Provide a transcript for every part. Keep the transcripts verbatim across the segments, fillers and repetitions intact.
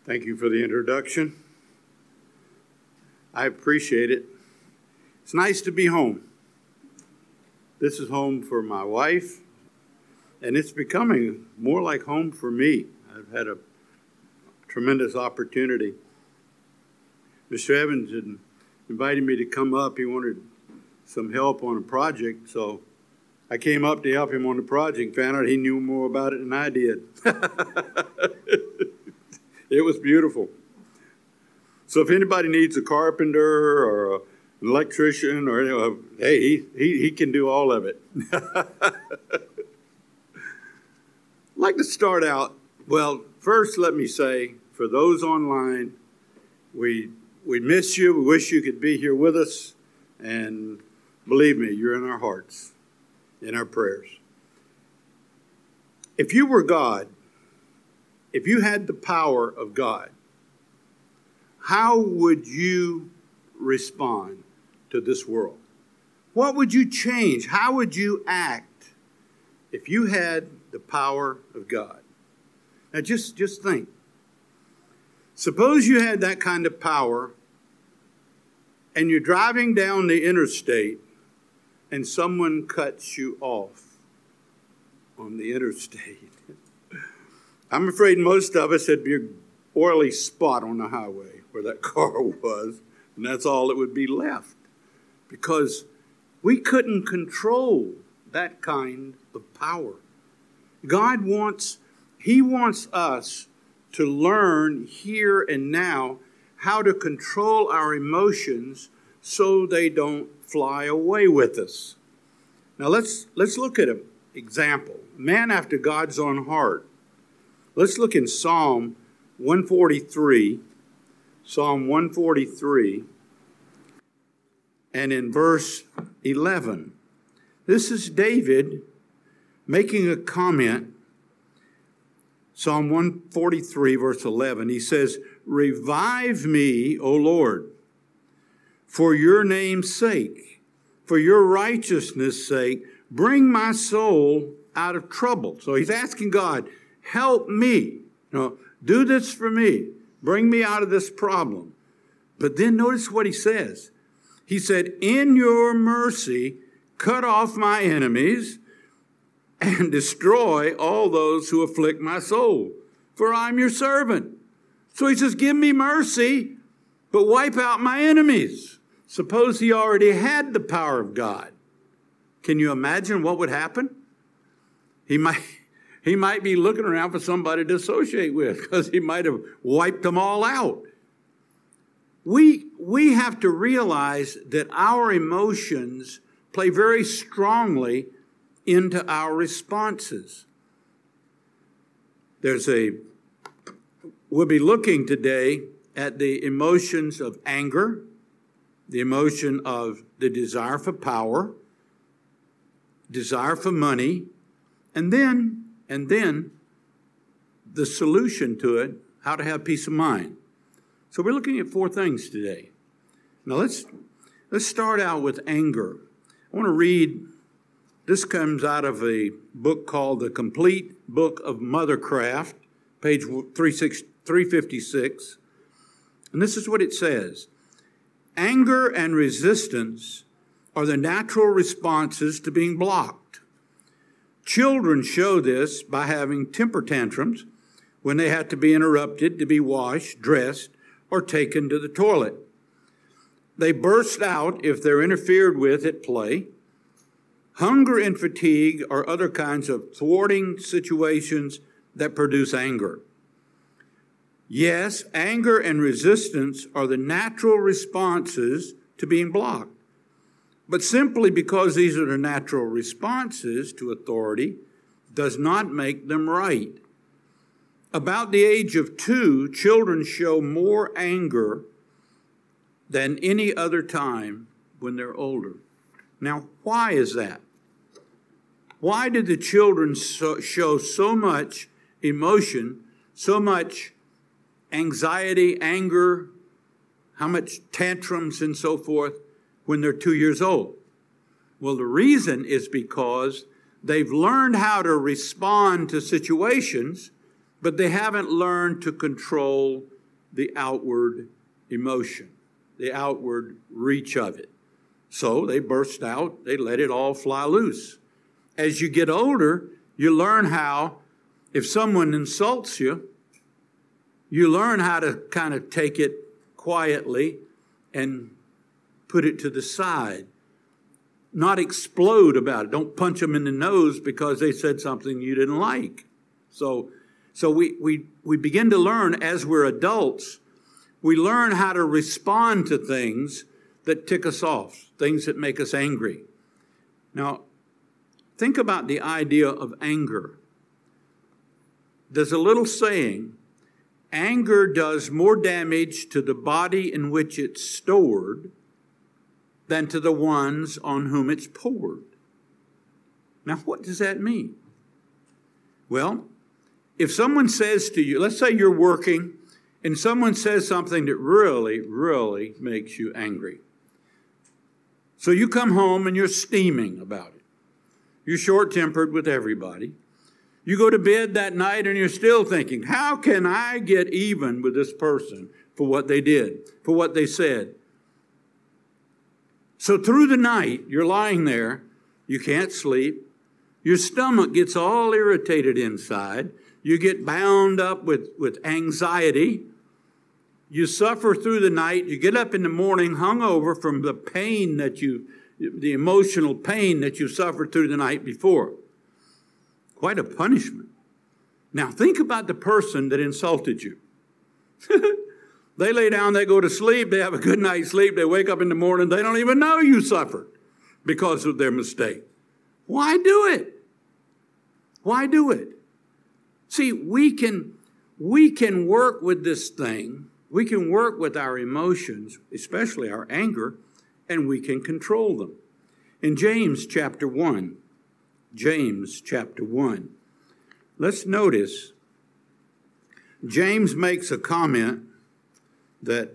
Thank you for the introduction. I appreciate it. It's nice to be home. This is home for my wife, and it's becoming more like home for me. I've had a tremendous opportunity. Mister Evans had invited me to come up. He wanted some help on a project, so I came up to help him on the project, found out he knew more about it than I did. It was beautiful. So if anybody needs a carpenter or an electrician, or you know, hey, he, he, he can do all of it. I'd like to start out, well, first let me say, for those online, we we miss you. We wish you could be here with us. And believe me, you're in our hearts, in our prayers. If you were God, if you had the power of God, how would you respond to this world? What would you change? How would you act if you had the power of God? Now just, just think. Suppose you had that kind of power and you're driving down the interstate and someone cuts you off on the interstate. I'm afraid most of us would be an oily spot on the highway where that car was, and that's all that would be left, because we couldn't control that kind of power. God wants, He wants us to learn here and now how to control our emotions so they don't fly away with us. Now let's let's look at an example. A man after God's own heart. Let's look in Psalm one forty-three. Psalm one forty-three. And in verse eleven. This is David making a comment. Psalm one forty-three, verse eleven. He says, "Revive me, O Lord, for your name's sake, for your righteousness' sake, bring my soul out of trouble." So he's asking God, help me. You know, do this for me. Bring me out of this problem. But then notice what he says. He said, "In your mercy, cut off my enemies and destroy all those who afflict my soul, for I'm your servant." So he says, give me mercy, but wipe out my enemies. Suppose he already had the power of God. Can you imagine what would happen? He might, he might be looking around for somebody to associate with, because he might have wiped them all out. We, we have to realize that our emotions play very strongly into our responses. There's a, we'll be looking today at the emotions of anger, the emotion of the desire for power, desire for money, and then, and then the solution to it, how to have peace of mind. So we're looking at four things today. Now let's, let's start out with anger. I want to read. This comes out of a book called The Complete Book of Mothercraft, page three fifty-six. And this is what it says. Anger and resistance are the natural responses to being blocked. Children show this by having temper tantrums when they have to be interrupted to be washed, dressed, or taken to the toilet. They burst out if they're interfered with at play. Hunger and fatigue are other kinds of thwarting situations that produce anger. Yes, anger and resistance are the natural responses to being blocked. But simply because these are the natural responses to authority does not make them right. About the age of two, children show more anger than any other time when they're older. Now, why is that? Why did the children so, show so much emotion, so much anxiety, anger, how much tantrums and so forth when they're two years old? Well, the reason is because they've learned how to respond to situations, but they haven't learned to control the outward emotion, the outward reach of it. So they burst out, they let it all fly loose. As you get older, you learn how, if someone insults you, you learn how to kind of take it quietly and put it to the side. Not explode about it. Don't punch them in the nose because they said something you didn't like. So, so we, we, we begin to learn as we're adults, we learn how to respond to things that tick us off, things that make us angry. Now, think about the idea of anger. There's a little saying, anger does more damage to the body in which it's stored than to the ones on whom it's poured. Now, what does that mean? Well, if someone says to you, let's say you're working, and someone says something that really, really makes you angry. So you come home and you're steaming about it. You're short-tempered with everybody. You go to bed that night and you're still thinking, how can I get even with this person for what they did, for what they said? So through the night, you're lying there, you can't sleep, your stomach gets all irritated inside, you get bound up with, with anxiety, you suffer through the night, you get up in the morning hungover from the pain that you, the emotional pain that you suffered through the night before. Quite a punishment. Now think about the person that insulted you. They lay down, they go to sleep, they have a good night's sleep, they wake up in the morning, they don't even know you suffered because of their mistake. Why do it? Why do it? See, we can, we can work with this thing, we can work with our emotions, especially our anger, and we can control them. In James chapter one, James chapter one, let's notice, James makes a comment that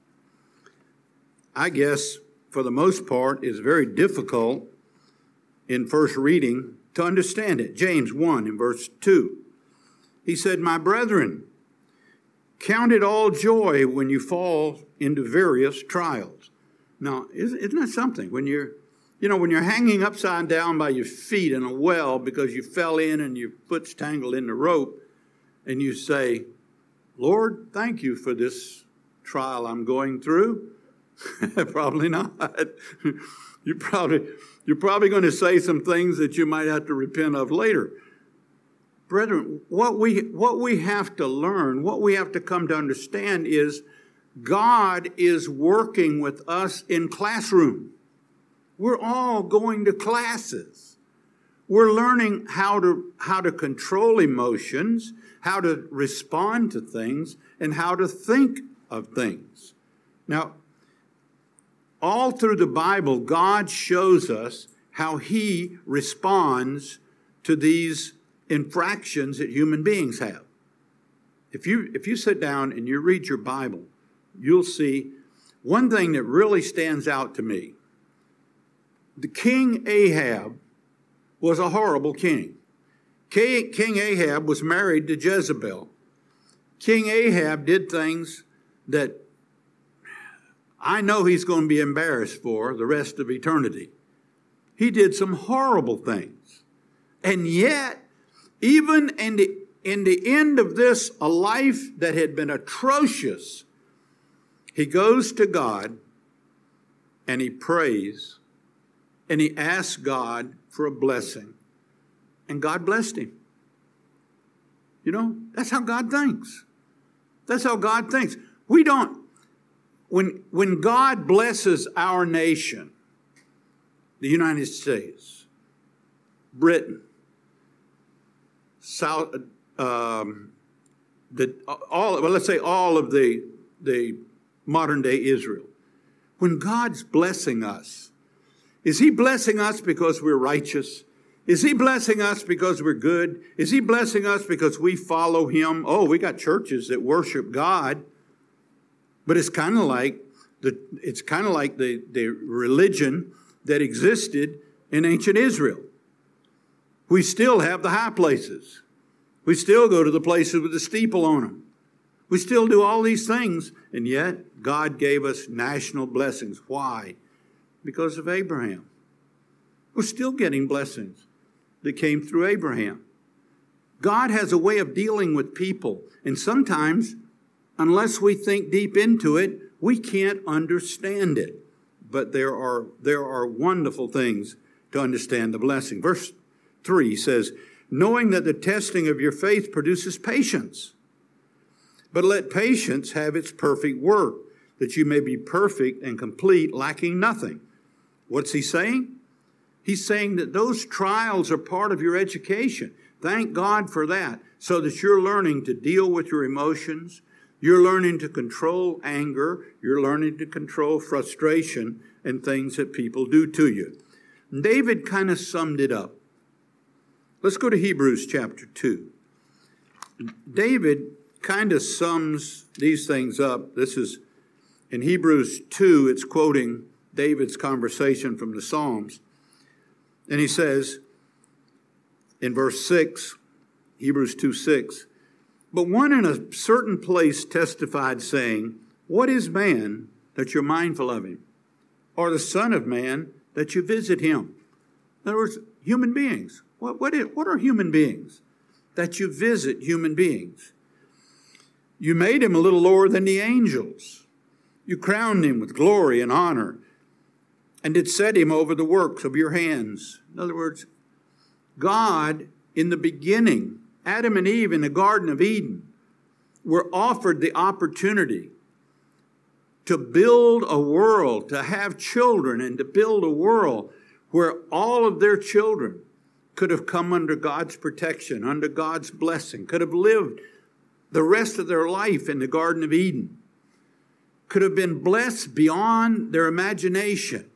I guess for the most part is very difficult in first reading to understand it. James one in verse two. He said, my brethren, count it all joy when you fall into various trials. Now, isn't that something? When you're, you know, when you're hanging upside down by your feet in a well because you fell in and your foot's tangled in the rope, and you say, Lord, thank you for this trial I'm going through. Probably not. You probably, you're probably going to say some things that you might have to repent of later. Brethren, what we, what we have to learn, what we have to come to understand is God is working with us in classroom. We're all going to classes. We're learning how to, how to control emotions, how to respond to things, and how to think of things. Now, all through the Bible, God shows us how He responds to these infractions that human beings have. If you, if you sit down and you read your Bible, you'll see one thing that really stands out to me. The King Ahab was a horrible king. King Ahab was married to Jezebel. King Ahab did things that I know he's going to be embarrassed for the rest of eternity. He did some horrible things. And yet, even in the, in the end of this, a life that had been atrocious, he goes to God and he prays and he asks God for a blessing. And God blessed him. You know, that's how God thinks. That's how God thinks. We don't, when, when God blesses our nation, the United States, Britain, South, um, the, all, well, let's say all of the, the modern day Israel, when God's blessing us, is He blessing us because we're righteous? Is He blessing us because we're good? Is He blessing us because we follow Him? Oh, we got churches that worship God, but it's kind of like the it's kind of like the, the religion that existed in ancient Israel. We still have the high places. We still go to the places with the steeple on them. We still do all these things, and yet God gave us national blessings. Why? Because of Abraham. We're still getting blessings that came through Abraham. God has a way of dealing with people, and sometimes, unless we think deep into it, we can't understand it. But there are, there are wonderful things to understand the blessing. Verse three says, knowing that the testing of your faith produces patience. But let patience have its perfect work, that you may be perfect and complete, lacking nothing. What's he saying? He's saying that those trials are part of your education. Thank God for that, so that you're learning to deal with your emotions. You're learning to control anger. You're learning to control frustration and things that people do to you. David kind of summed it up. Let's go to Hebrews chapter two. David kind of sums these things up. This is in Hebrews two, it's quoting David's conversation from the Psalms. And he says in verse six, Hebrews two six, but one in a certain place testified, saying, what is man that you're mindful of him? Or the son of man that you visit him? In other words, human beings. What, what, is, what are human beings? That you visit human beings. You made him a little lower than the angels. You crowned him with glory and honor, and did set him over the works of your hands. In other words, God, in the beginning, Adam and Eve in the Garden of Eden, were offered the opportunity to build a world, to have children, and to build a world where all of their children could have come under God's protection, under God's blessing, could have lived the rest of their life in the Garden of Eden, could have been blessed beyond their imagination.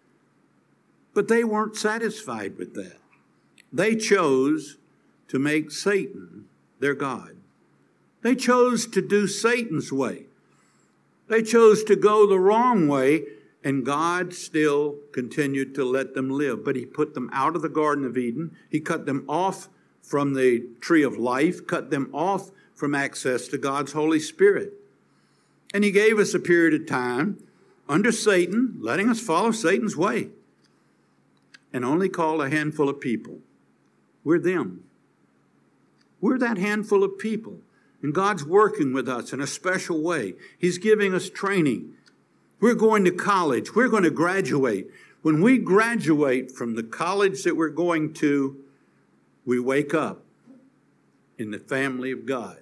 But they weren't satisfied with that. They chose to make Satan their God. They chose to do Satan's way. They chose to go the wrong way, and God still continued to let them live. But he put them out of the Garden of Eden. He cut them off from the tree of life, cut them off from access to God's Holy Spirit. And he gave us a period of time under Satan, letting us follow Satan's way, and only called a handful of people. We're them. We're that handful of people. And God's working with us in a special way. He's giving us training. We're going to college. We're going to graduate. When we graduate from the college that we're going to, we wake up in the family of God.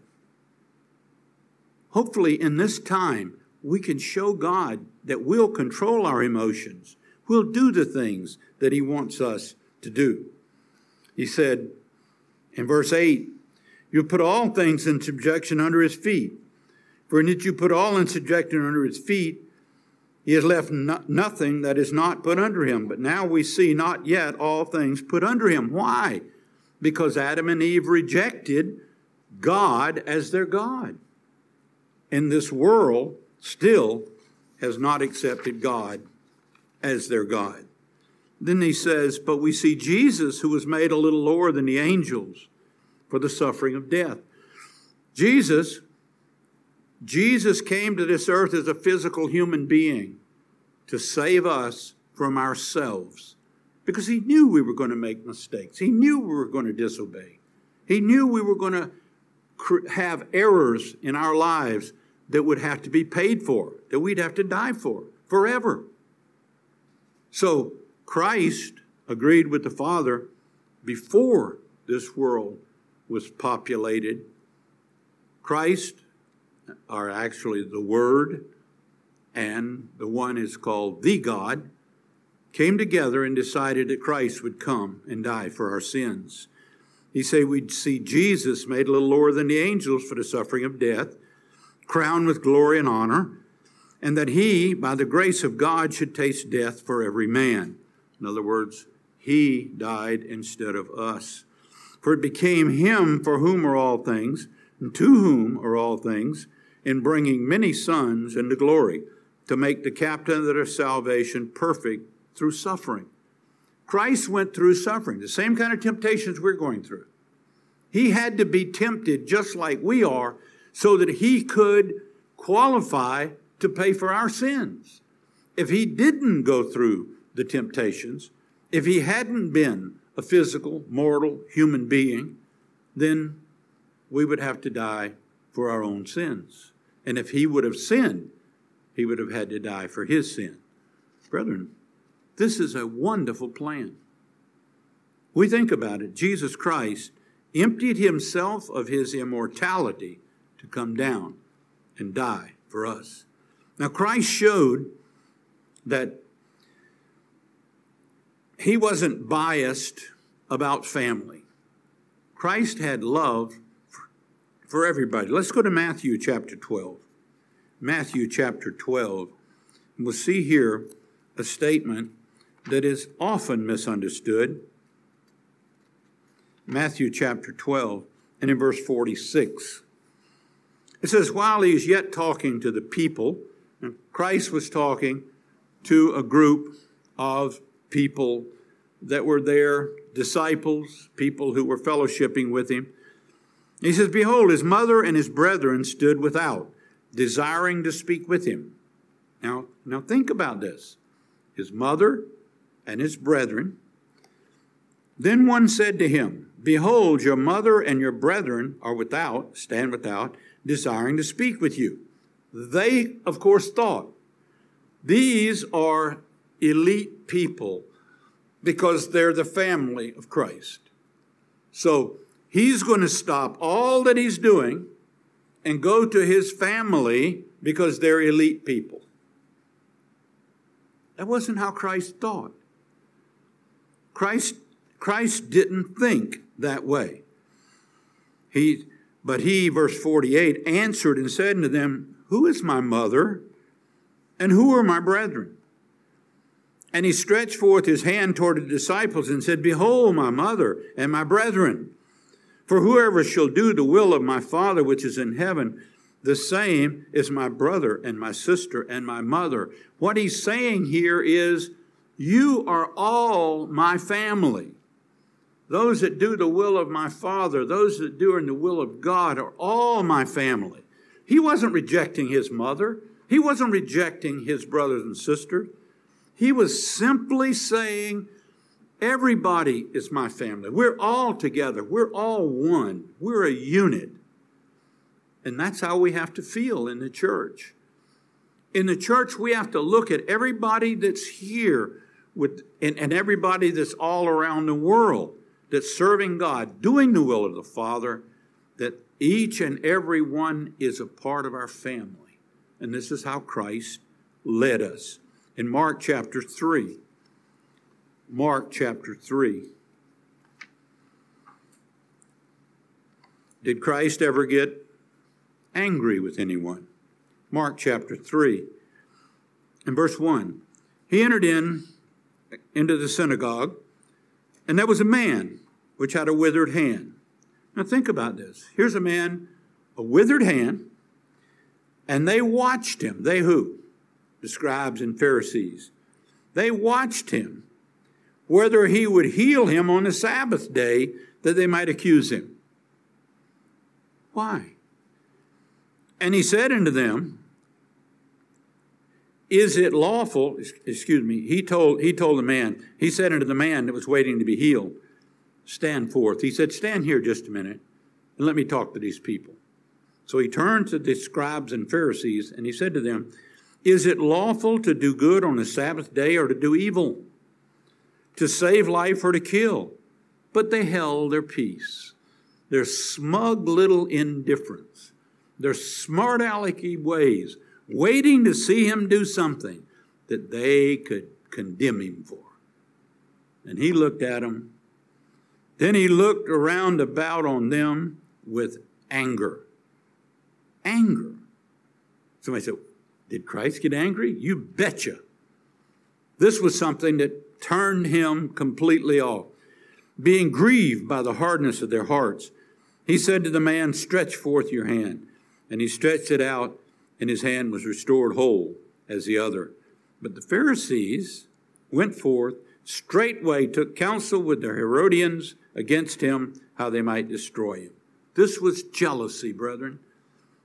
Hopefully in this time, we can show God that we'll control our emotions. We'll do the things that he wants us to do. He said in verse eight, you put all things in subjection under his feet. For in that you put all in subjection under his feet, he has left no- nothing that is not put under him. But now we see not yet all things put under him. Why? Because Adam and Eve rejected God as their God. And this world still has not accepted God as their God. Then he says, but we see Jesus, who was made a little lower than the angels for the suffering of death. Jesus, Jesus came to this earth as a physical human being to save us from ourselves, because he knew we were going to make mistakes. He knew we were going to disobey. He knew we were going to have errors in our lives that would have to be paid for, that we'd have to die for forever. So Christ agreed with the Father before this world was populated. Christ, or actually the Word, and the one is called the God, came together and decided that Christ would come and die for our sins. He said we'd see Jesus made a little lower than the angels for the suffering of death, crowned with glory and honor, and that he, by the grace of God, should taste death for every man. In other words, he died instead of us. For it became him for whom are all things, and to whom are all things, in bringing many sons into glory, to make the captain of their salvation perfect through suffering. Christ went through suffering, the same kind of temptations we're going through. He had to be tempted just like we are, so that he could qualify to pay for our sins. If he didn't go through the temptations, if he hadn't been a physical, mortal human being, then we would have to die for our own sins. And if he would have sinned, he would have had to die for his sin. Brethren, this is a wonderful plan. We think about it. Jesus Christ emptied himself of his immortality to come down and die for us. Now, Christ showed that he wasn't biased about family. Christ had love for everybody. Let's go to Matthew chapter twelve. Matthew chapter twelve. And we'll see here a statement that is often misunderstood. Matthew chapter twelve, and in verse forty-six. It says, while he is yet talking to the people, and Christ was talking to a group of people that were there, disciples, people who were fellowshipping with him. He says, behold, his mother and his brethren stood without, desiring to speak with him. Now, now think about this. His mother and his brethren. Then one said to him, behold, your mother and your brethren are without, stand without, desiring to speak with you. They, of course, thought, these are elite people because they're the family of Christ. So he's going to stop all that he's doing and go to his family because they're elite people. That wasn't how Christ thought. Christ, Christ didn't think that way. He, but he, verse forty-eight, answered and said unto them, who is my mother and who are my brethren? And he stretched forth his hand toward the disciples and said, behold, my mother and my brethren. For whoever shall do the will of my Father which is in heaven, the same is my brother and my sister and my mother. What he's saying here is, you are all my family. Those that do the will of my Father, those that do in the will of God are all my family. He wasn't rejecting his mother. He wasn't rejecting his brothers and sisters. He was simply saying, everybody is my family. We're all together. We're all one. We're a unit. And that's how we have to feel in the church. In the church, we have to look at everybody that's here with, and, and everybody that's all around the world that's serving God, doing the will of the Father, that each and every one is a part of our family. And this is how Christ led us. In Mark chapter three, Mark chapter three. Did Christ ever get angry with anyone? Mark chapter three, in verse one. He entered in into the synagogue, and there was a man which had a withered hand. Now think about this. Here's a man, a withered hand, and they watched him. They who? The scribes and Pharisees. They watched him, whether he would heal him on the Sabbath day, that they might accuse him. Why? And he said unto them, is it lawful, excuse me, he told, he told the man, he said unto the man that was waiting to be healed, stand forth. He said, stand here just a minute and let me talk to these people. So he turned to the scribes and Pharisees and he said to them, is it lawful to do good on the Sabbath day or to do evil, to save life or to kill? But they held their peace. Their smug little indifference, their smart alecky ways, waiting to see him do something that they could condemn him for. And he looked at them. Then he looked around about on them with anger. Anger. Somebody said, did Christ get angry? You betcha. This was something that turned him completely off. Being grieved by the hardness of their hearts, he said to the man, stretch forth your hand. And he stretched it out, and his hand was restored whole as the other. But the Pharisees went forth, straightway took counsel with the Herodians against him, how they might destroy him. This was jealousy, brethren.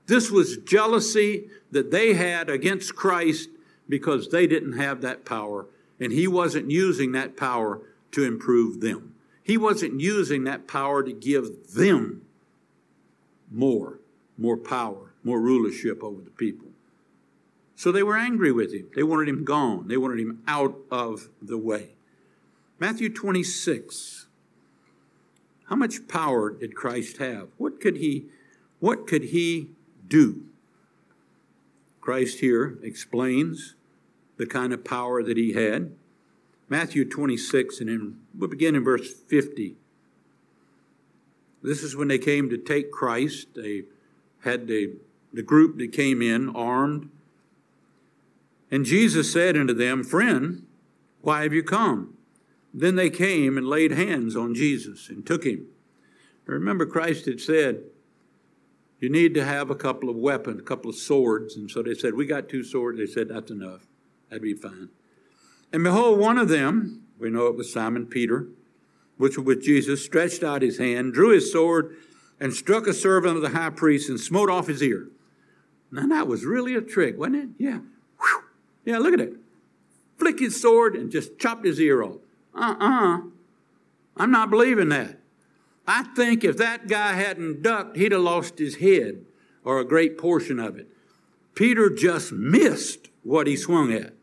This was jealousy that they had against Christ because they didn't have that power, and he wasn't using that power to improve them. He wasn't using that power to give them more, more power, more rulership over the people. So they were angry with him. They wanted him gone. They wanted him out of the way. Matthew twenty-six. How much power did Christ have? What could he, what could he do? Christ here explains the kind of power that he had. Matthew twenty-six, and in, we'll begin in verse fifty. This is when they came to take Christ. They had the, the group that came in armed. And Jesus said unto them, Friend, why have you come? Then they came and laid hands on Jesus and took him. Remember, Christ had said, you need to have a couple of weapons, a couple of swords. And so they said, we got two swords. They said, that's enough. That'd be fine. And behold, one of them, we know it was Simon Peter, which was with Jesus, stretched out his hand, drew his sword, and struck a servant of the high priest and smote off his ear. Now, that was really a trick, wasn't it? Yeah. Whew. Yeah, look at it. Flick his sword and just chopped his ear off. Uh-uh. I'm not believing that. I think if that guy hadn't ducked, he'd have lost his head or a great portion of it. Peter just missed what he swung at.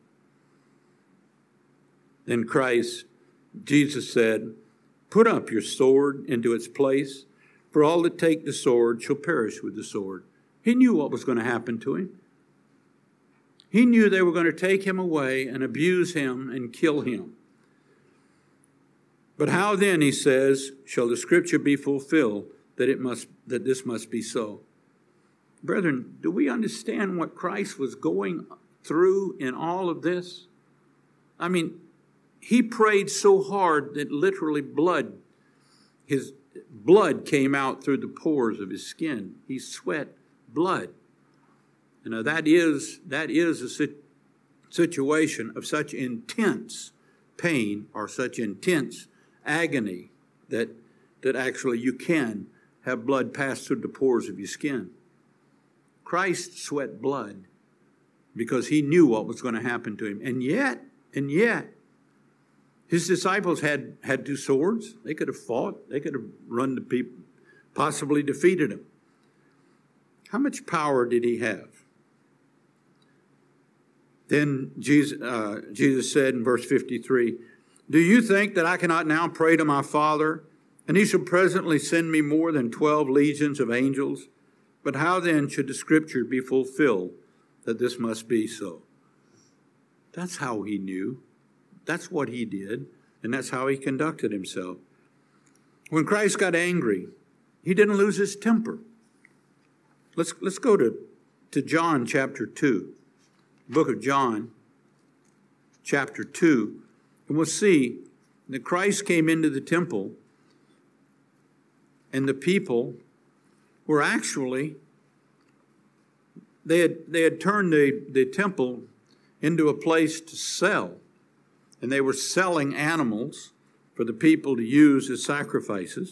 Then Christ, Jesus said, put up your sword into its place, for all that take the sword shall perish with the sword. He knew what was going to happen to him. He knew they were going to take him away and abuse him and kill him. But how then, he says, shall the scripture be fulfilled that it must that this must be so? Brethren, do we understand what Christ was going through in all of this? I mean, he prayed so hard that literally blood, his blood came out through the pores of his skin. He sweat blood. You know, that is, that is a sit- situation of such intense pain or such intense agony that, that actually you can have blood pass through the pores of your skin. Christ sweat blood because he knew what was going to happen to him. And yet, and yet, his disciples had, had two swords. They could have fought. They could have run the people, possibly defeated him. How much power did he have? Then Jesus, uh, Jesus said in verse fifty-three, do you think that I cannot now pray to my Father, and he shall presently send me more than twelve legions of angels? But how then should the scripture be fulfilled that this must be so? That's how he knew. That's what he did, and that's how he conducted himself. When Christ got angry, he didn't lose his temper. Let's, let's go to, to John chapter two, book of John chapter two. And we'll see that Christ came into the temple and the people were actually, they had, they had turned the, the temple into a place to sell. And they were selling animals for the people to use as sacrifices.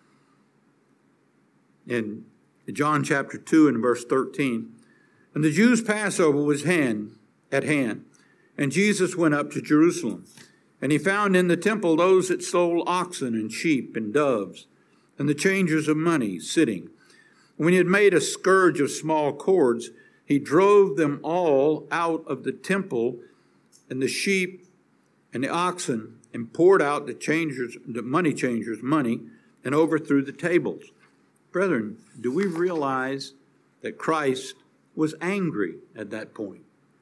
In John chapter two and verse thirteen, and the Jews' Passover was hand, at hand, and Jesus went up to Jerusalem. And he found in the temple those that sold oxen and sheep and doves, and the changers of money sitting. When he had made a scourge of small cords, he drove them all out of the temple, and the sheep and the oxen, and poured out the changers, the money changers' money, and overthrew the tables. Brethren, do we realize that Christ was angry at that point?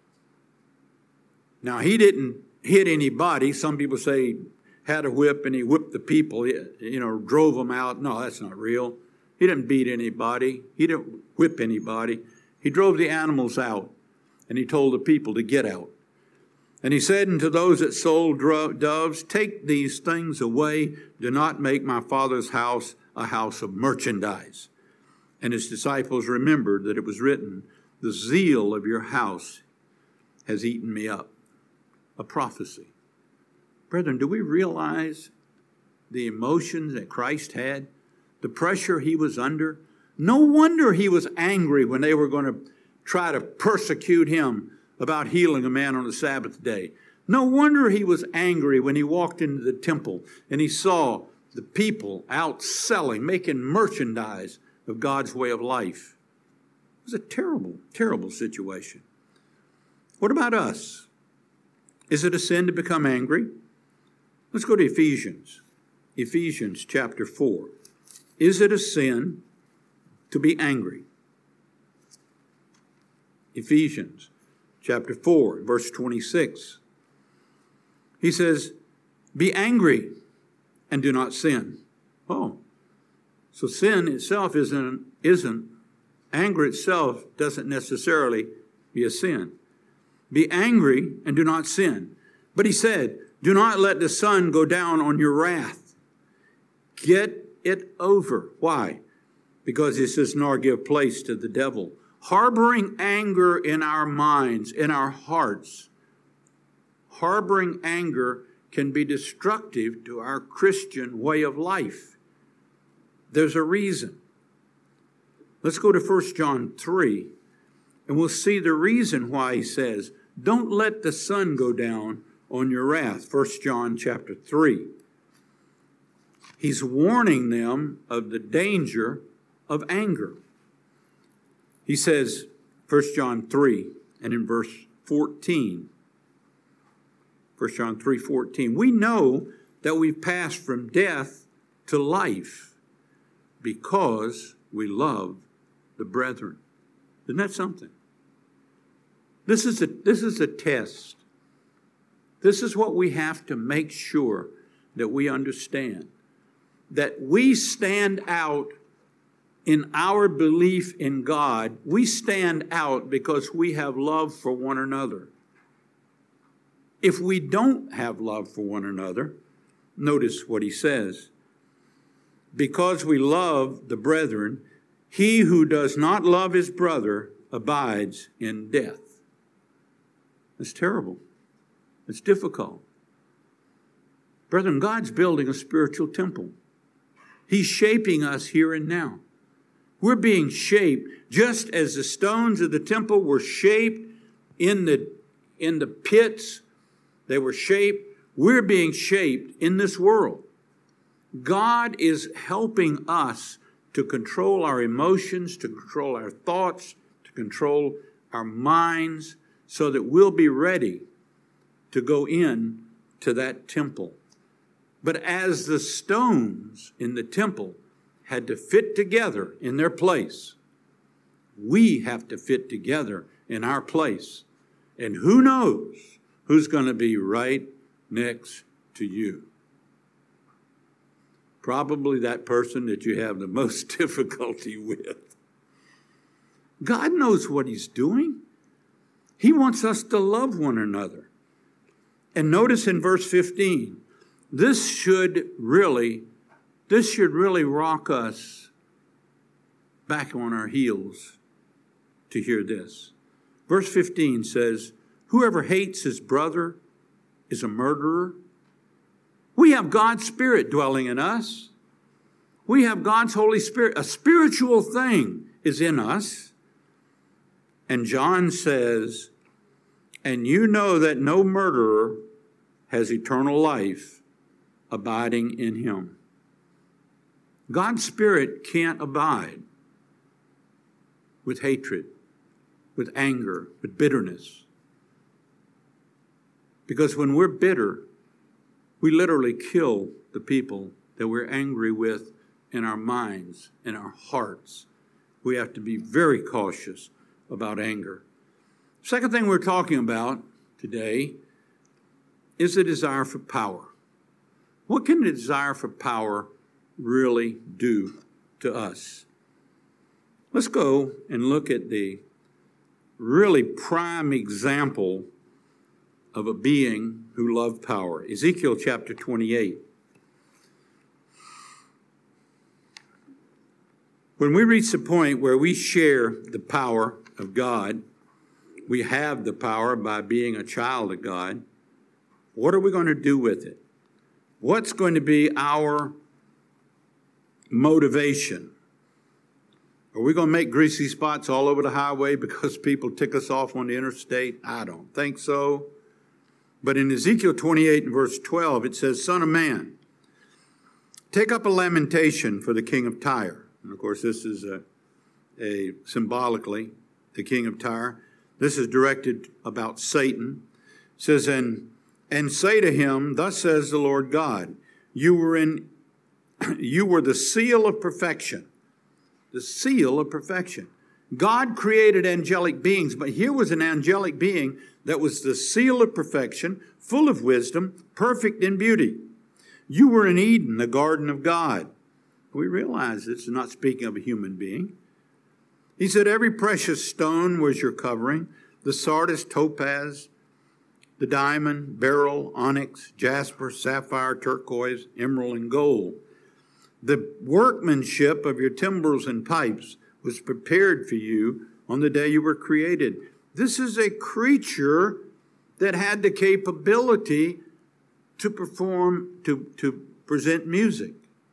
Now, he didn't hit anybody. Some people say had a whip and he whipped the people, you know, drove them out. No, that's not real. He didn't beat anybody. He didn't whip anybody. He drove the animals out, and he told the people to get out. And he said unto those that sold doves, take these things away. Do not make my Father's house a house of merchandise. And his disciples remembered that it was written, the zeal of your house has eaten me up. A prophecy. Brethren, do we realize the emotions that Christ had? The pressure he was under? No wonder he was angry when they were going to try to persecute him about healing a man on the Sabbath day. No wonder he was angry when he walked into the temple and he saw the people out selling, making merchandise of God's way of life. It was a terrible, terrible situation. What about us? Is it a sin to become angry? Let's go to Ephesians. Ephesians chapter four. Is it a sin to be angry? Ephesians chapter four, verse twenty-six. He says, be angry and do not sin. Oh, so sin itself isn't, isn't, anger itself doesn't necessarily be a sin. Be angry and do not sin. But he said, do not let the sun go down on your wrath. Get it over. Why? Because he says, nor give place to the devil. Harboring anger in our minds, in our hearts, harboring anger can be destructive to our Christian way of life. There's a reason. Let's go to First John three, and we'll see the reason why he says, don't let the sun go down on your wrath. First John chapter three. He's warning them of the danger of anger. He says, First John three, and in verse fourteen, First John three fourteen, we know that we've passed from death to life because we love the brethren. Isn't that something? This is a, this is a test. This is what we have to make sure that we understand. That we stand out in our belief in God. We stand out because we have love for one another. If we don't have love for one another, notice what he says. Because we love the brethren, he who does not love his brother abides in death. It's terrible. It's difficult. Brethren, God's building a spiritual temple. He's shaping us here and now. We're being shaped just as the stones of the temple were shaped in the, in the pits. They were shaped. We're being shaped in this world. God is helping us to control our emotions, to control our thoughts, to control our minds, so that we'll be ready to go in to that temple. But as the stones in the temple had to fit together in their place, we have to fit together in our place. And who knows who's going to be right next to you? Probably that person that you have the most difficulty with. God knows what he's doing. He wants us to love one another. And notice in verse fifteen, this should really, this should really rock us back on our heels to hear this. Verse fifteen says, whoever hates his brother is a murderer. We have God's Spirit dwelling in us. We have God's Holy Spirit. A spiritual thing is in us. And John says, and you know that no murderer has eternal life abiding in him. God's Spirit can't abide with hatred, with anger, with bitterness. Because when we're bitter, we literally kill the people that we're angry with in our minds, in our hearts. We have to be very cautious about anger. Second thing we're talking about today is the desire for power. What can the desire for power really do to us? Let's go and look at the really prime example of a being who loved power. Ezekiel chapter twenty-eight. When we reach the point where we share the power of God, we have the power by being a child of God, what are we going to do with it? What's going to be our motivation? Are we going to make greasy spots all over the highway because people tick us off on the interstate? I don't think so. But in Ezekiel twenty-eight and verse twelve, it says, Son of man, take up a lamentation for the king of Tyre. And of course, this is a, a symbolically the king of Tyre. This is directed about Satan. It says, and, and say to him, thus says the Lord God, you were in, you were the seal of perfection. The seal of perfection. God created angelic beings, but here was an angelic being that was the seal of perfection, full of wisdom, perfect in beauty. You were in Eden, the garden of God. We realize this is not speaking of a human being. He said, every precious stone was your covering, the sardius, topaz, the diamond, beryl, onyx, jasper, sapphire, turquoise, emerald, and gold. The workmanship of your timbrels and pipes was prepared for you on the day you were created. This is a creature that had the capability to perform, to, to present music.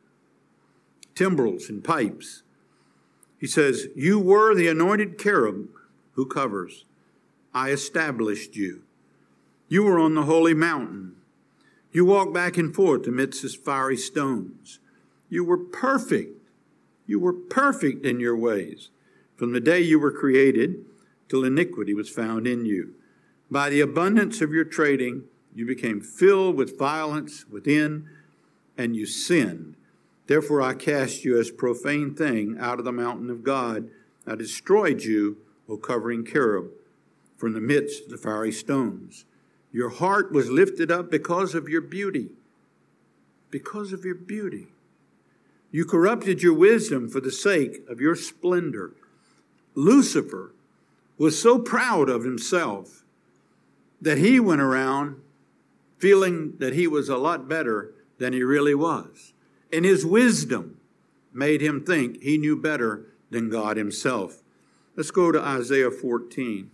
Timbrels and pipes. He says, you were the anointed cherub who covers. I established you. You were on the holy mountain. You walked back and forth amidst the fiery stones. You were perfect. You were perfect in your ways from the day you were created till iniquity was found in you. By the abundance of your trading, you became filled with violence within, and you sinned. Therefore I cast you as profane thing out of the mountain of God. I destroyed you, O covering cherub, from the midst of the fiery stones. Your heart was lifted up because of your beauty. Because of your beauty. You corrupted your wisdom for the sake of your splendor. Lucifer was so proud of himself that he went around feeling that he was a lot better than he really was. And his wisdom made him think he knew better than God himself. Let's go to Isaiah fourteen.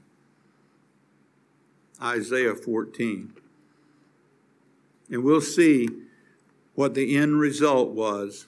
Isaiah fourteen. And we'll see what the end result was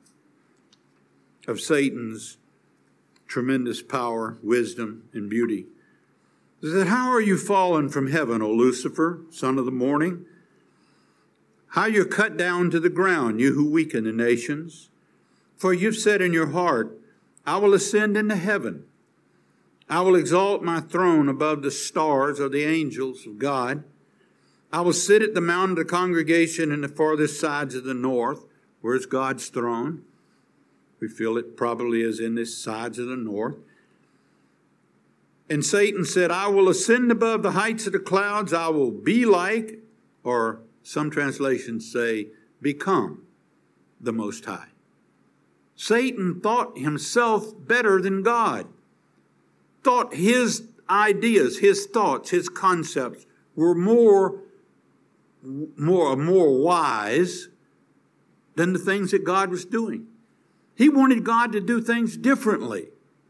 of Satan's tremendous power, wisdom, and beauty. It said, how are you fallen from heaven, O Lucifer, son of the morning? How you're cut down to the ground, you who weaken the nations. For you've said in your heart, I will ascend into heaven. I will exalt my throne above the stars of the angels of God. I will sit at the mount of the congregation in the farthest sides of the north. Where's God's throne? We feel it probably is in the sides of the north. And Satan said, I will ascend above the heights of the clouds. I will be like, or some translations say, become the Most High. Satan thought himself better than God. Thought his ideas, his thoughts, his concepts were more, more, more wise than the things that God was doing. He wanted God to do things differently.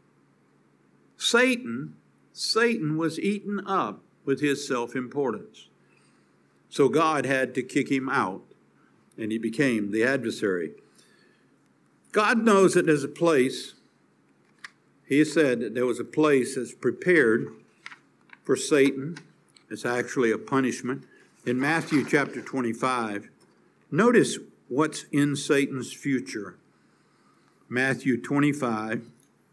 Satan, Satan was eaten up with his self-importance. So God had to kick him out, and he became the adversary. God knows that there's a place, he said that there was a place that's prepared for Satan. It's actually a punishment. In Matthew chapter twenty-five, notice what's in Satan's future. Matthew twenty-five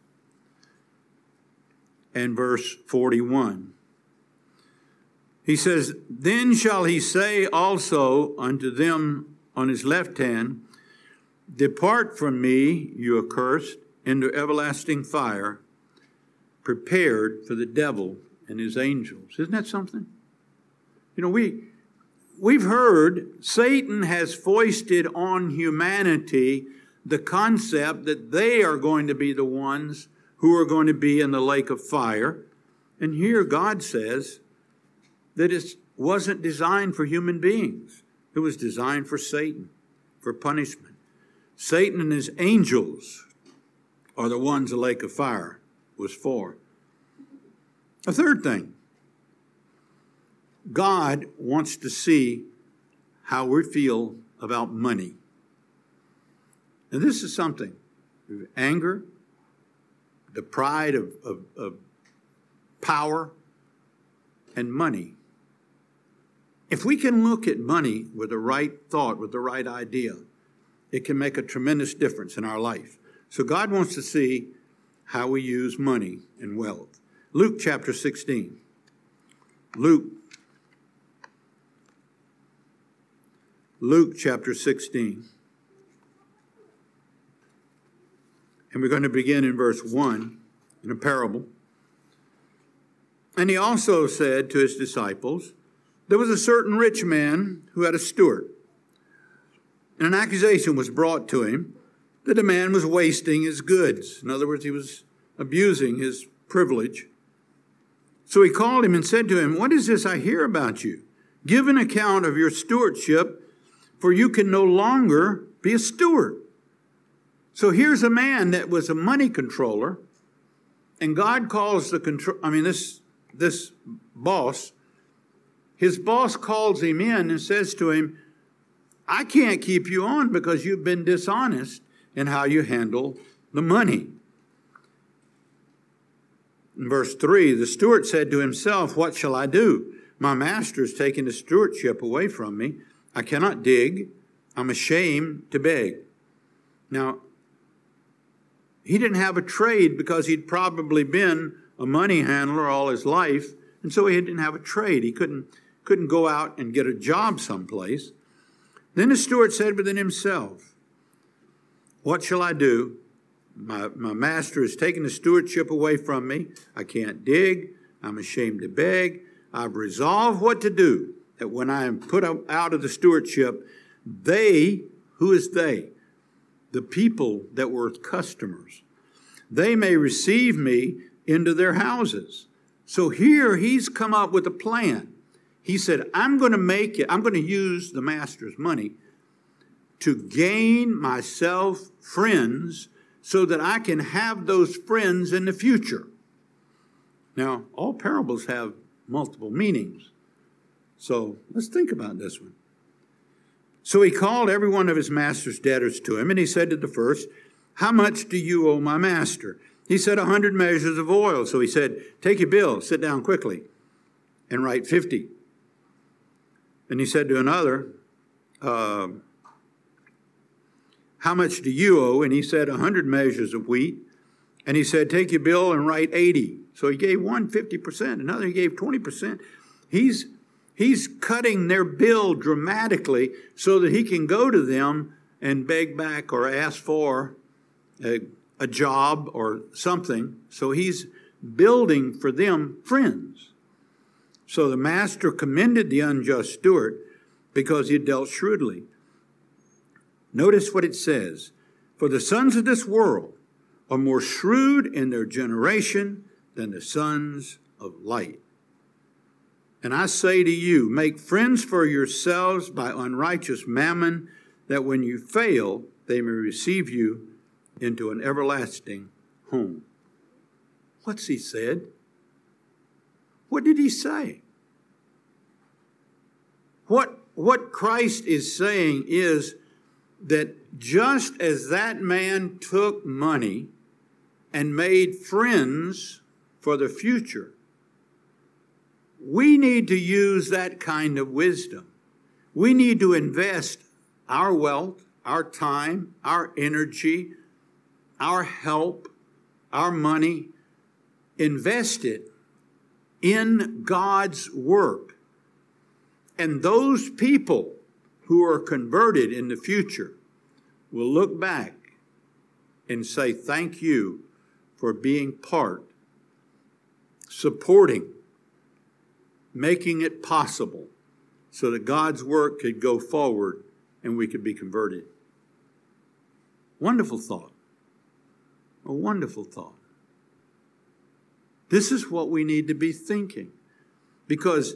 and verse forty-one. He says, then shall he say also unto them on his left hand, depart from me, you accursed, into everlasting fire, prepared for the devil and his angels. Isn't that something? You know, we, we've heard Satan has foisted on humanity the concept that they are going to be the ones who are going to be in the lake of fire. And here God says that it wasn't designed for human beings. It was designed for Satan, for punishment. Satan and his angels are the ones the lake of fire was for. A third thing, God wants to see how we feel about money. And this is something. Anger, the pride of, of, of power and money. If we can look at money with the right thought, with the right idea, it can make a tremendous difference in our life. So God wants to see how we use money and wealth. Luke chapter sixteen. Luke. Luke chapter sixteen. And we're going to begin in verse one in a parable. And he also said to his disciples, there was a certain rich man who had a steward. And an accusation was brought to him that the man was wasting his goods. In other words, he was abusing his privilege. So he called him and said to him, what is this I hear about you? Give an account of your stewardship, for you can no longer be a steward. So here's a man that was a money controller, and God calls the control, I mean, this, this boss, his boss calls him in and says to him, I can't keep you on because you've been dishonest in how you handle the money. In verse three, the steward said to himself, what shall I do? My master has taken the stewardship away from me. I cannot dig. I'm ashamed to beg. Now, he didn't have a trade because he'd probably been a money handler all his life, and so he didn't have a trade. He couldn't, couldn't go out and get a job someplace. Then the steward said within himself, what shall I do? My, my master has taken the stewardship away from me. I can't dig. I'm ashamed to beg. I've resolved what to do, that when I am put out of the stewardship, they, who is they? The people that were customers, they may receive me into their houses. So here he's come up with a plan. He said, I'm going to make it, I'm going to use the master's money to gain myself friends so that I can have those friends in the future. Now, all parables have multiple meanings. So let's think about this one. So he called every one of his master's debtors to him, and he said to the first, how much do you owe my master? He said, a hundred measures of oil. So he said, take your bill, sit down quickly, and write fifty. And he said to another, uh, how much do you owe? And he said, a hundred measures of wheat. And he said, take your bill and write eighty. So he gave one fifty percent, another he gave twenty percent. He's He's cutting their bill dramatically so that he can go to them and beg back or ask for a, a job or something. So he's building for them friends. So the master commended the unjust steward because he dealt shrewdly. Notice what it says. For the sons of this world are more shrewd in their generation than the sons of light. And I say to you, make friends for yourselves by unrighteous mammon, that when you fail, they may receive you into an everlasting home. What's he said? What did he say? What, what Christ is saying is that just as that man took money and made friends for the future, we need to use that kind of wisdom. We need to invest our wealth, our time, our energy, our help, our money, invest it in God's work. And those people who are converted in the future will look back and say, thank you for being part, supporting, making it possible so that God's work could go forward and we could be converted. Wonderful thought. A wonderful thought. This is what we need to be thinking, because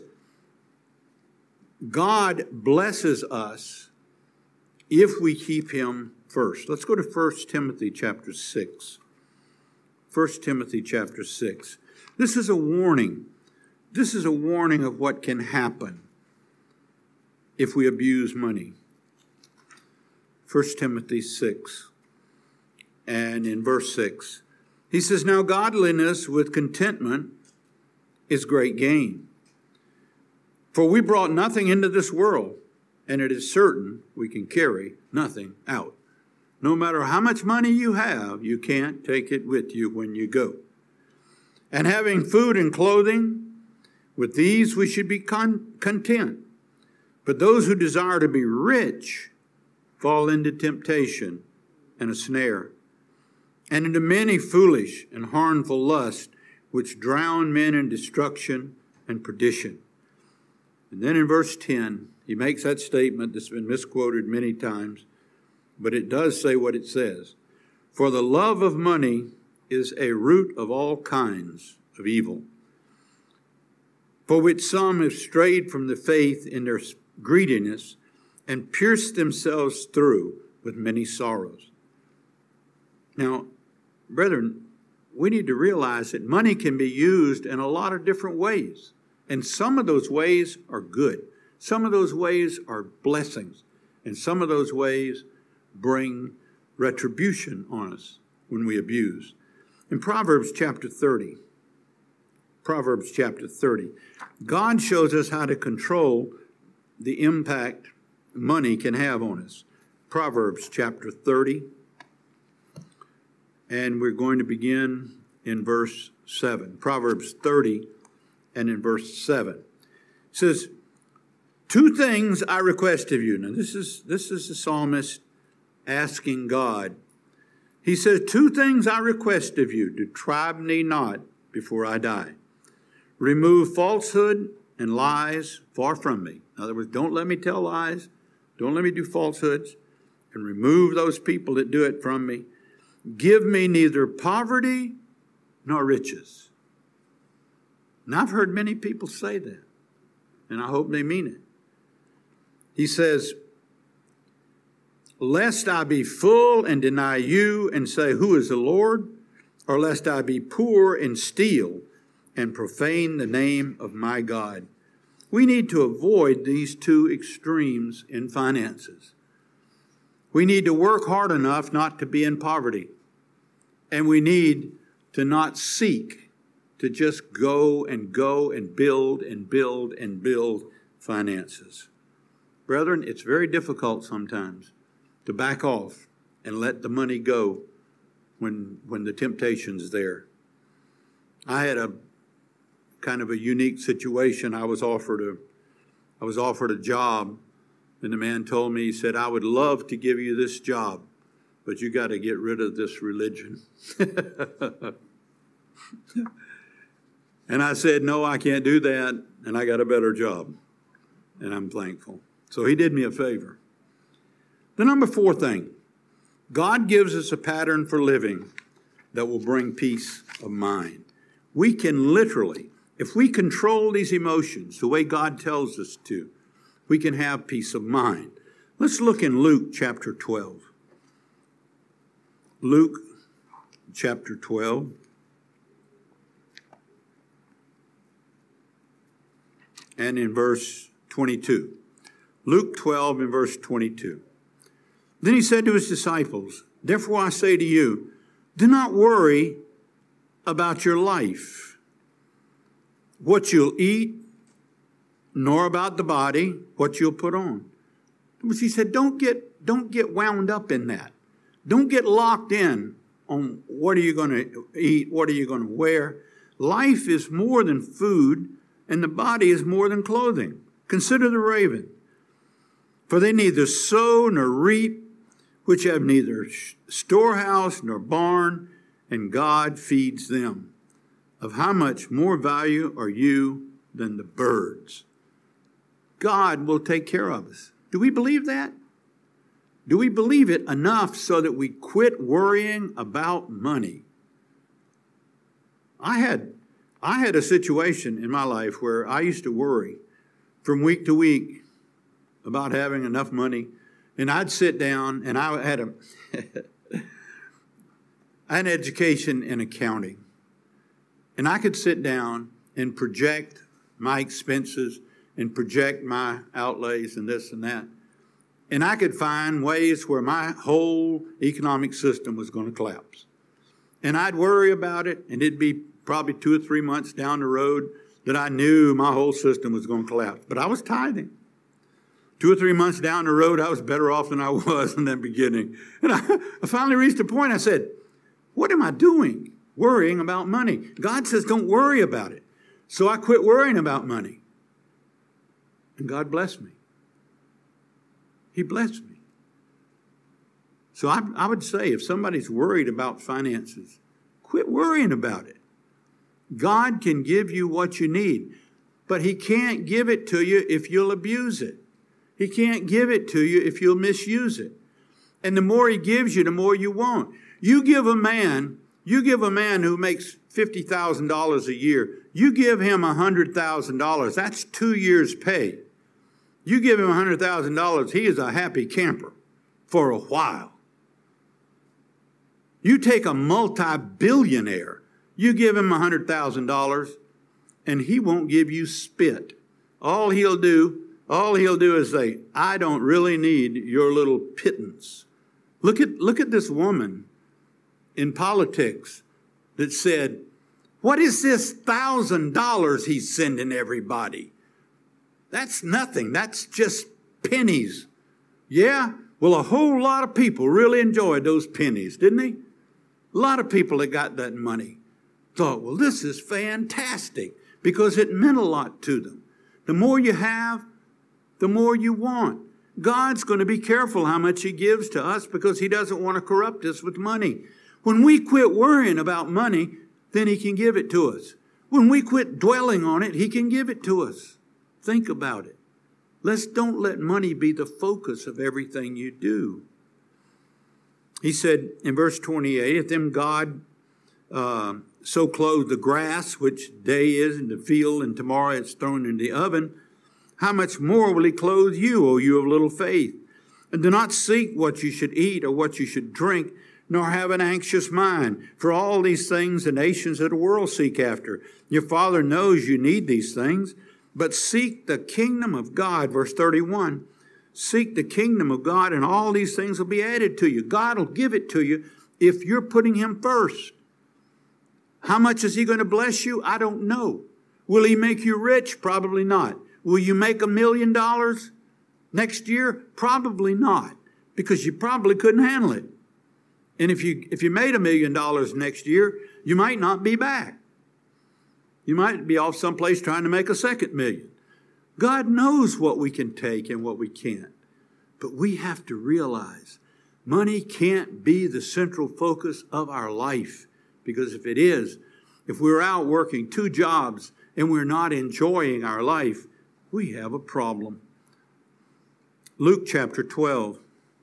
God blesses us if we keep him first. Let's go to First Timothy chapter six. First Timothy chapter six. This is a warning. This is a warning of what can happen if we abuse money. First Timothy six, and in verse six, He says, now godliness with contentment is great gain. For we brought nothing into this world, and it is certain we can carry nothing out. No matter how much money you have, you can't take it with you when you go. And having food and clothing, with these we should be con- content. But those who desire to be rich fall into temptation and a snare, and into many foolish and harmful lusts, which drown men in destruction and perdition. And then in verse ten, he makes that statement that's been misquoted many times, but it does say what it says. For the love of money is a root of all kinds of evil, for which some have strayed from the faith in their greediness and pierced themselves through with many sorrows. Now, brethren, we need to realize that money can be used in a lot of different ways. And some of those ways are good. Some of those ways are blessings. And some of those ways bring retribution on us when we abuse. In Proverbs chapter thirty, Proverbs chapter thirty, God shows us how to control the impact money can have on us. Proverbs chapter thirty, and we're going to begin in verse seven. Proverbs thirty and in verse seven. It says, two things I request of you. Now this is, this is the psalmist asking God. He says, two things I request of you, to try me not before I die. Remove falsehood and lies far from me. In other words, don't let me tell lies. Don't let me do falsehoods. And remove those people that do it from me. Give me neither poverty nor riches. And I've heard many people say that, and I hope they mean it. He says, lest I be full and deny you and say, who is the Lord? Or lest I be poor and steal and profane the name of my God. We need to avoid these two extremes in finances. We need to work hard enough not to be in poverty. And we need to not seek to just go and go and build and build and build finances. Brethren, it's very difficult sometimes to back off and let the money go when, when the temptation's there. I had a kind of a unique situation. I was offered a, I was offered a job, and the man told me, he said, I would love to give you this job, but you got to get rid of this religion. And I said, no, I can't do that, and I got a better job, and I'm thankful. So he did me a favor. The number four thing, God gives us a pattern for living that will bring peace of mind. We can literally, if we control these emotions the way God tells us to, we can have peace of mind. Let's look in Luke chapter twelve. Luke chapter twelve. And in verse twenty-two. Luke twelve and verse twenty-two. Then he said to his disciples, therefore I say to you, do not worry about your life, what you'll eat, nor about the body, what you'll put on. He said, don't get, don't get wound up in that. Don't get locked in on what are you going to eat, what are you going to wear. Life is more than food, and the body is more than clothing. Consider the raven. For they neither sow nor reap, which have neither storehouse nor barn, and God feeds them. Of how much more value are you than the birds? God will take care of us. Do we believe that? Do we believe it enough so that we quit worrying about money? I had, I had a situation in my life where I used to worry from week to week about having enough money. And I'd sit down, and I had a I had an education in accounting. And I could sit down and project my expenses and project my outlays and this and that. And I could find ways where my whole economic system was going to collapse. And I'd worry about it, and it'd be probably two or three months down the road that I knew my whole system was going to collapse. But I was tithing. Two or three months down the road, I was better off than I was in the beginning. And I, I finally reached a point, I said, what am I doing? Worrying about money. God says, don't worry about it. So I quit worrying about money. And God blessed me. He blessed me. So I, I would say, if somebody's worried about finances, quit worrying about it. God can give you what you need, but he can't give it to you if you'll abuse it. He can't give it to you if you'll misuse it. And the more he gives you, the more you want. You give a man, you give a man who makes fifty thousand dollars a year, you give him one hundred thousand dollars. That's two years' pay. You give him one hundred thousand dollars, he is a happy camper for a while. You take a multi-billionaire, you give him one hundred thousand dollars, and he won't give you spit. All he'll do, all he'll do is say, I don't really need your little pittance. Look at, look at this woman in politics that said, what is this one thousand dollars he's sending everybody? That's nothing. That's just pennies. Yeah? Well, a whole lot of people really enjoyed those pennies, didn't they? A lot of people that got that money thought, well, this is fantastic because it meant a lot to them. The more you have, the more you want. God's going to be careful how much he gives to us because he doesn't want to corrupt us with money. When we quit worrying about money, then he can give it to us. When we quit dwelling on it, he can give it to us. Think about it. Let's don't let money be the focus of everything you do. He said in verse twenty-eight, if then God uh, so clothed the grass, which day is in the field, and tomorrow it's thrown in the oven, how much more will he clothe you, O you of little faith? And do not seek what you should eat or what you should drink, nor have an anxious mind. For all these things the nations of the world seek after. Your Father knows you need these things. But seek the kingdom of God, verse thirty-one. Seek the kingdom of God, and all these things will be added to you. God will give it to you if you're putting him first. How much is he going to bless you? I don't know. Will he make you rich? Probably not. Will you make a million dollars next year? Probably not, because you probably couldn't handle it. And if you if you made a million dollars next year, you might not be back. You might be off someplace trying to make a second million. God knows what we can take and what we can't. But we have to realize money can't be the central focus of our life. Because if it is, if we're out working two jobs and we're not enjoying our life, we have a problem. Luke chapter twelve.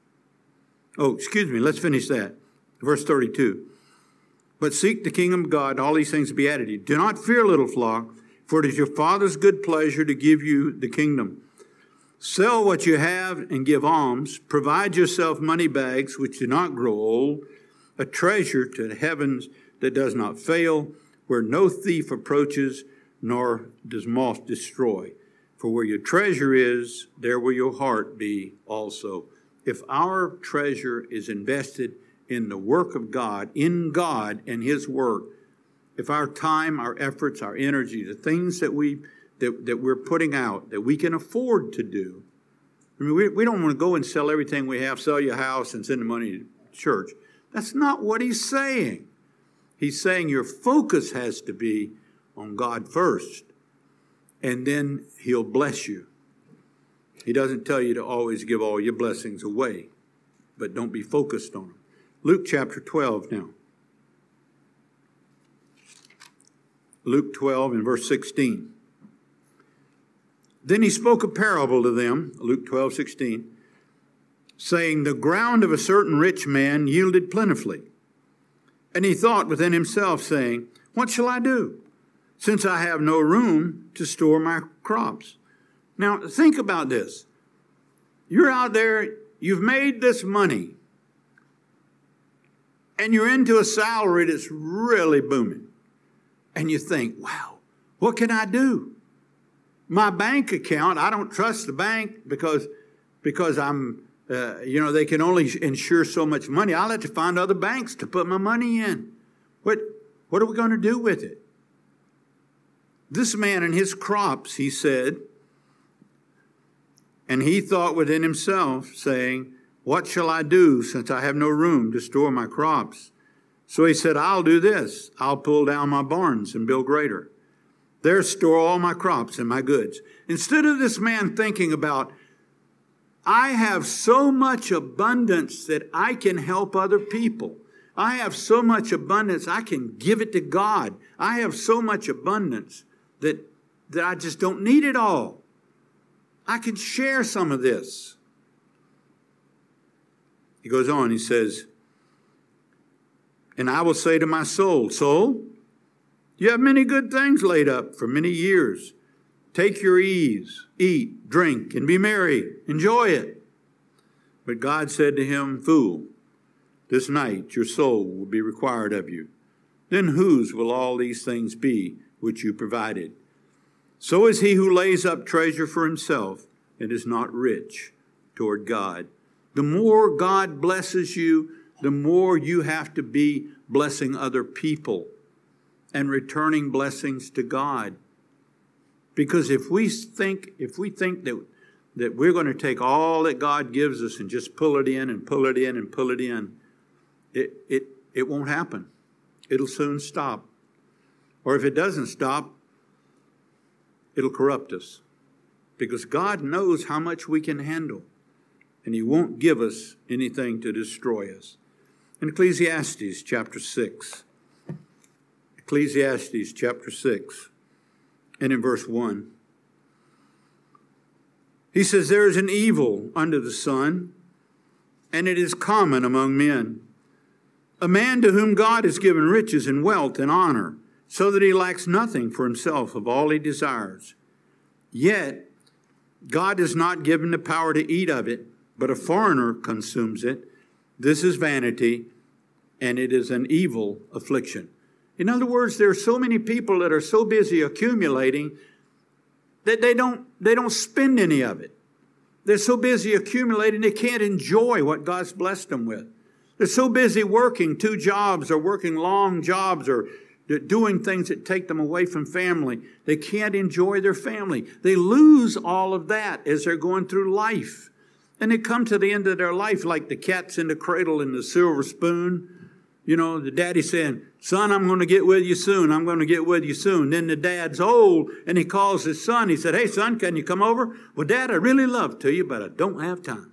Oh, excuse me, let's finish that. Verse thirty-two. But seek the kingdom of God, and all these things will be added to you. Do not fear, little flock, for it is your Father's good pleasure to give you the kingdom. Sell what you have and give alms. Provide yourself money bags which do not grow old, a treasure to the heavens that does not fail, where no thief approaches, nor does moth destroy. For where your treasure is, there will your heart be also. If our treasure is invested in the work of God, in God and his work, if our time, our efforts, our energy, the things that, we, that, that we're putting out, that we can afford to do. I mean, we, we don't want to go and sell everything we have, sell your house and send the money to church. That's not what he's saying. He's saying your focus has to be on God first, and then he'll bless you. He doesn't tell you to always give all your blessings away, but don't be focused on them. Luke chapter twelve now. Luke twelve and verse sixteen. Then he spoke a parable to them, Luke twelve, sixteen, saying, the ground of a certain rich man yielded plentifully. And he thought within himself, saying, what shall I do, since I have no room to store my crops? Now, think about this. You're out there, you've made this money, and you're into a salary that's really booming. And you think, wow, what can I do? My bank account, I don't trust the bank because, because I'm, uh, you know, they can only insure so much money. I'll have to find other banks to put my money in. What, what are we going to do with it? This man and his crops, he said, and he thought within himself, saying, what shall I do, since I have no room to store my crops? So he said, I'll do this. I'll pull down my barns and build greater. There store all my crops and my goods. Instead of this man thinking about, I have so much abundance that I can help other people. I have so much abundance, I can give it to God. I have so much abundance that, that I just don't need it all. I can share some of this. He goes on, he says, and I will say to my soul, soul, you have many good things laid up for many years. Take your ease, eat, drink, and be merry. Enjoy it. But God said to him, fool, this night your soul will be required of you. Then whose will all these things be which you provided? So is he who lays up treasure for himself and is not rich toward God. The more God blesses you, the more you have to be blessing other people and returning blessings to God. Because if we think, if we think that, that we're going to take all that God gives us and just pull it in and pull it in and pull it in, it, it, it won't happen. It'll soon stop. Or if it doesn't stop, it'll corrupt us. Because God knows how much we can handle. And he won't give us anything to destroy us. In Ecclesiastes chapter six. Ecclesiastes chapter six. And in verse one. He says, there is an evil under the sun, and it is common among men. A man to whom God has given riches and wealth and honor, so that he lacks nothing for himself of all he desires. Yet, God has not given the power to eat of it, but a foreigner consumes it. This is vanity, and it is an evil affliction. In other words, there are so many people that are so busy accumulating that they don't, they don't spend any of it. They're so busy accumulating, they can't enjoy what God's blessed them with. They're so busy working two jobs or working long jobs or doing things that take them away from family. They can't enjoy their family. They lose all of that as they're going through life. And they come to the end of their life like the cat's in the cradle and the silver spoon. You know, the daddy saying, son, I'm going to get with you soon. I'm going to get with you soon. Then the dad's old and he calls his son. He said, hey, son, can you come over? Well, Dad, I really love to you, but I don't have time.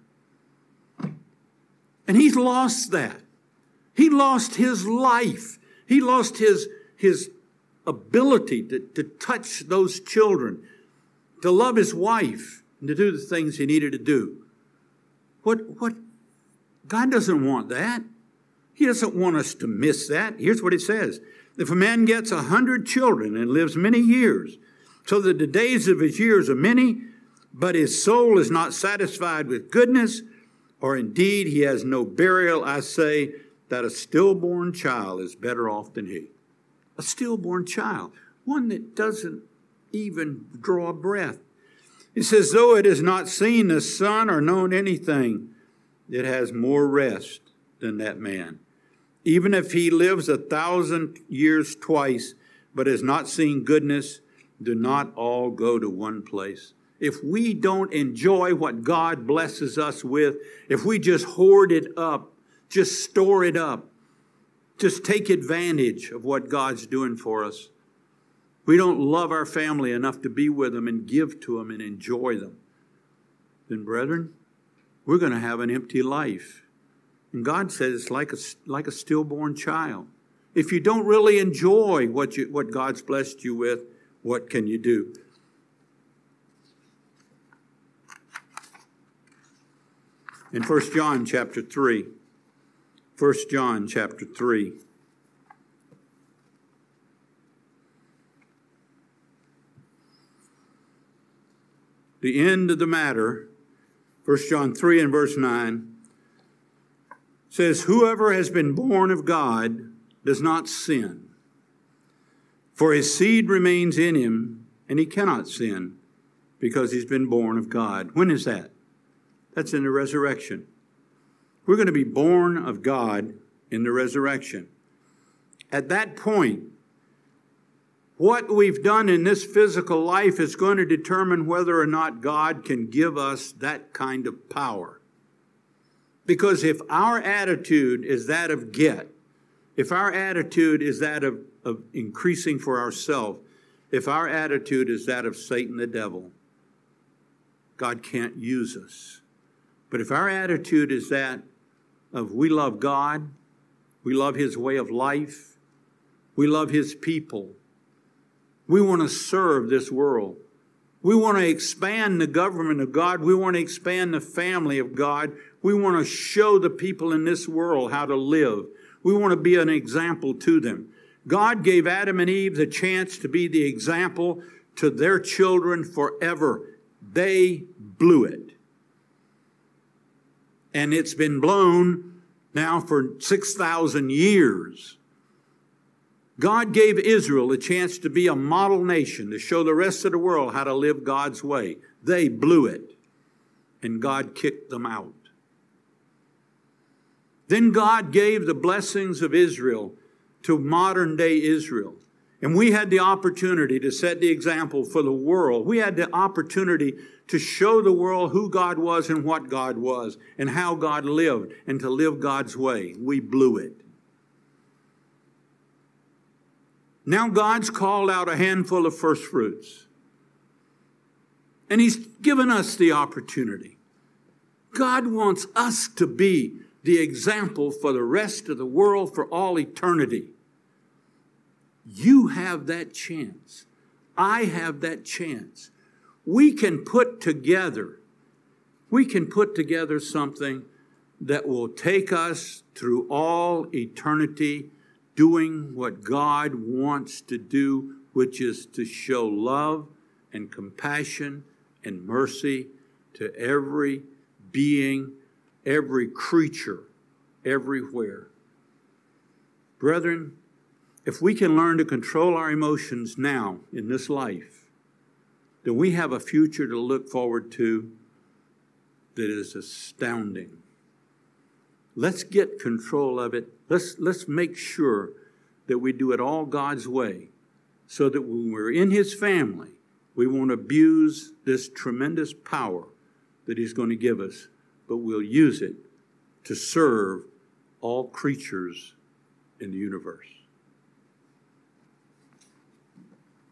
And he's lost that. He lost his life. He lost his, his ability to, to touch those children, to love his wife, and to do the things he needed to do. What, what? God doesn't want that. He doesn't want us to miss that. Here's what it says. If a man gets a hundred children and lives many years, so that the days of his years are many, but his soul is not satisfied with goodness, or indeed he has no burial, I say that a stillborn child is better off than he. A stillborn child, one that doesn't even draw a breath. It says, though it has not seen the sun or known anything, it has more rest than that man. Even if he lives a thousand years twice, but has not seen goodness, do not all go to one place. If we don't enjoy what God blesses us with, if we just hoard it up, just store it up, just take advantage of what God's doing for us, we don't love our family enough to be with them and give to them and enjoy them, then, brethren, we're going to have an empty life. And God says it's like a, like a stillborn child. If you don't really enjoy what, you, what God's blessed you with, what can you do? In First John chapter three, First John chapter three, the end of the matter, First John three and verse nine, says, whoever has been born of God does not sin, for his seed remains in him, and he cannot sin because he's been born of God. When is that? That's in the resurrection. We're going to be born of God in the resurrection. At that point, what we've done in this physical life is going to determine whether or not God can give us that kind of power. Because if our attitude is that of get, if our attitude is that of, of increasing for ourselves, if our attitude is that of Satan the devil, God can't use us. But if our attitude is that of we love God, we love His way of life, we love His people, we want to serve this world, we want to expand the government of God, we want to expand the family of God, we want to show the people in this world how to live, we want to be an example to them. God gave Adam and Eve the chance to be the example to their children forever. They blew it. And it's been blown now for six thousand years. God gave Israel a chance to be a model nation, to show the rest of the world how to live God's way. They blew it, and God kicked them out. Then God gave the blessings of Israel to modern day Israel. And we had the opportunity to set the example for the world. We had the opportunity to show the world who God was and what God was and how God lived and to live God's way. We blew it. Now God's called out a handful of first fruits. And He's given us the opportunity. God wants us to be the example for the rest of the world for all eternity. You have that chance. I have that chance. We can put together, we can put together something that will take us through all eternity doing what God wants to do, which is to show love and compassion and mercy to every being, every creature, everywhere. Brethren, if we can learn to control our emotions now in this life, then we have a future to look forward to that is astounding. Let's get control of it. Let's, let's make sure that we do it all God's way so that when we're in His family, we won't abuse this tremendous power that He's going to give us, but we'll use it to serve all creatures in the universe.